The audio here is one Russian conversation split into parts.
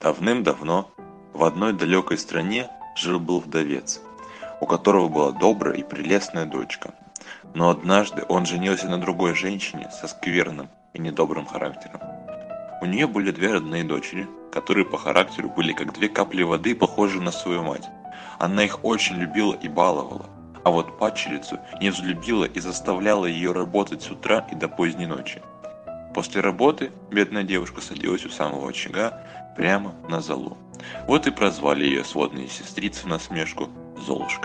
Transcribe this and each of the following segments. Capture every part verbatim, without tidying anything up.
Давным-давно в одной далекой стране жил-был вдовец, у которого была добрая и прелестная дочка. Но однажды он женился на другой женщине со скверным и недобрым характером. У нее были две родные дочери, которые по характеру были как две капли воды, похожи на свою мать. Она их очень любила и баловала, а вот падчерицу не взлюбила и заставляла ее работать с утра и до поздней ночи. После работы бедная девушка садилась у самого очага прямо на золу. Вот и прозвали ее сводные сестрицы в насмешку Золушкой.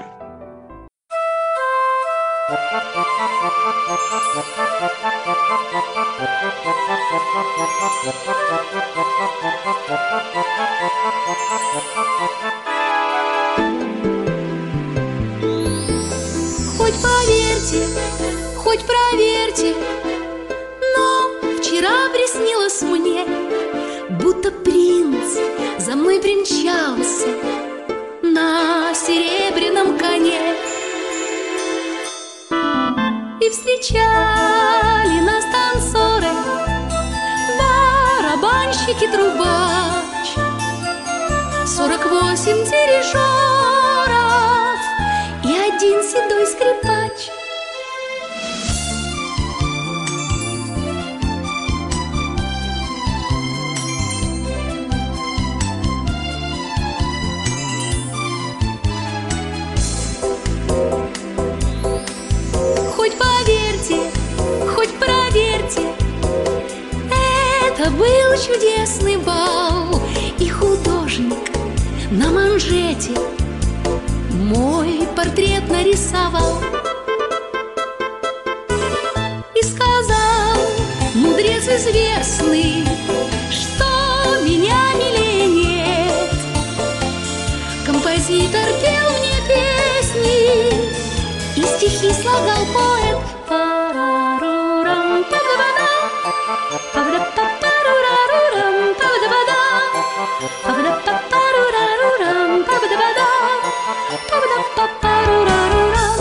Хоть поверьте, хоть проверьте, но вчера приснилось мне, будто принц за мной примчался на серебряном коне. И встречали нас танцоры, барабанщик и трубач, сорок восемь дирижеров и один седой скрипач. Хоть поверьте, хоть проверьте, это был чудесный бал, и художник на манжете мой портрет нарисовал и сказал, мудрец известный, что меня милее нет. Композитор пел мне песни и стихи слагал поэт. Парарурам, па-да-ба-да, па-да-па-парурарурам, па-да-ба-да, па-да-па-парурарурам, па-да-ба-да, па-да-па-парурарурам.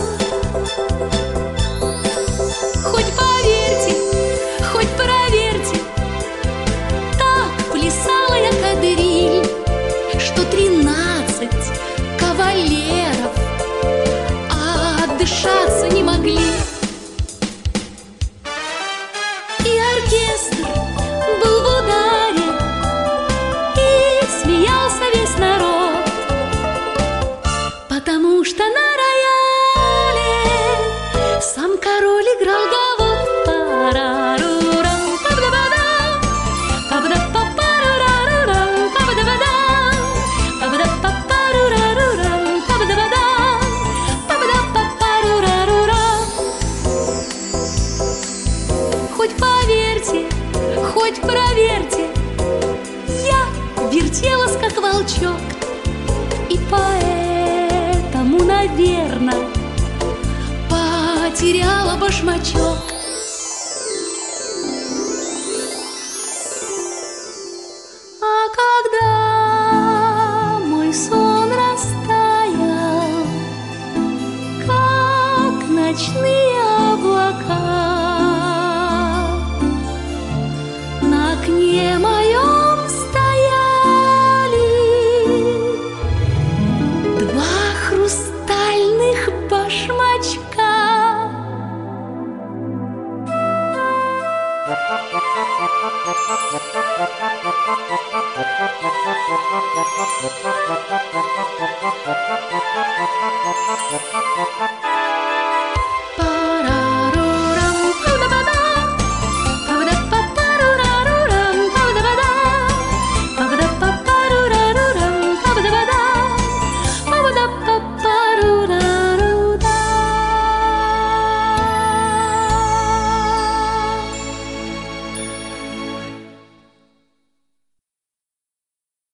Хоть поверьте, хоть проверьте, так плясала я кадриль, что тринадцать кавалеров отдышаться не могли. И оркестр был в ударе, и смеялся весь народ, потому что на рояле сам король играл гавот. Парарурам, па-да-ба-дам, па-да-па-парурарурам, па-да-ба-дам, па-да-па-парурарурам, па-да-ба-дам, па-да-па-парурарурам. Хоть поверьте, хоть проверьте, я вертелась как волчок, и поэтому, наверное, потеряла башмачок. А когда мой сон растаял, как ночные облака, на окне моем стояли два хрустальных башмачка.